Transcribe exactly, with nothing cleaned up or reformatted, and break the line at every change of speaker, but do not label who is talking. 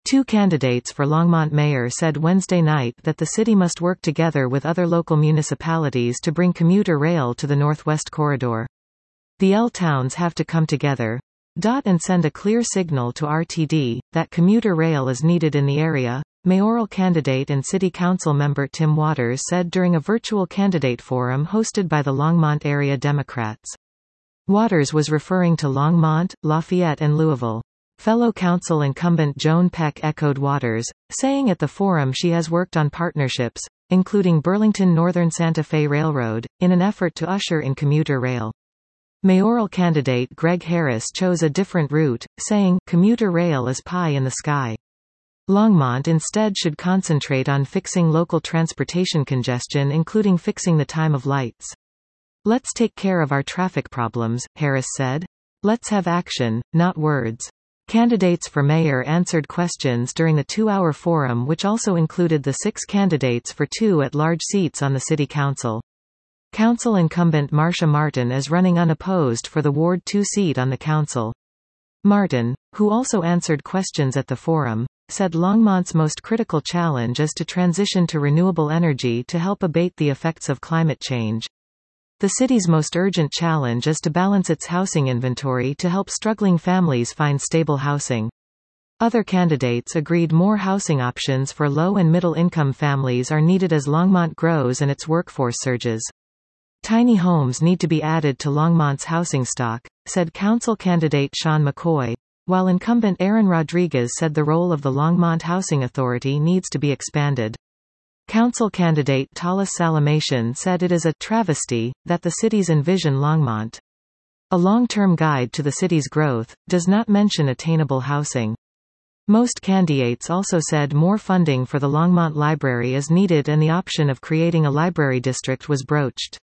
Two candidates for Longmont mayor said Wednesday night that the city must work together with other local municipalities to bring commuter rail to the Northwest Corridor. The L-towns have to come together and send a clear signal to R T D that commuter rail is needed in the area, mayoral candidate and city council member Tim Waters said during a virtual candidate forum hosted by the Longmont area Democrats. Waters was referring to Longmont, Lafayette and Louisville. Fellow council incumbent Joan Peck echoed Waters, saying at the forum she has worked on partnerships, including Burlington Northern Santa Fe Railroad, in an effort to usher in commuter rail. Mayoral candidate Greg Harris chose a different route, saying, "Commuter rail is pie in the sky. Longmont instead should concentrate on fixing local transportation congestion, including fixing the time of lights. Let's take care of our traffic problems," Harris said. "Let's have action, not words." Candidates for mayor answered questions during the two-hour forum, which also included the six candidates for two at-large seats on the city council. Council incumbent Marcia Martin is running unopposed for the Ward two seat on the council. Martin, who also answered questions at the forum, said Longmont's most critical challenge is to transition to renewable energy to help abate the effects of climate change. The city's most urgent challenge is to balance its housing inventory to help struggling families find stable housing. Other candidates agreed more housing options for low and middle-income families are needed as Longmont grows and its workforce surges. Tiny homes need to be added to Longmont's housing stock, said council candidate Sean McCoy, while incumbent Aaron Rodriguez said the role of the Longmont Housing Authority needs to be expanded. Council candidate Talis Salamation said it is a travesty that the cities envision Longmont. A long-term guide to the city's growth does not mention attainable housing. Most candidates also said more funding for the Longmont Library is needed and the option of creating a library district was broached.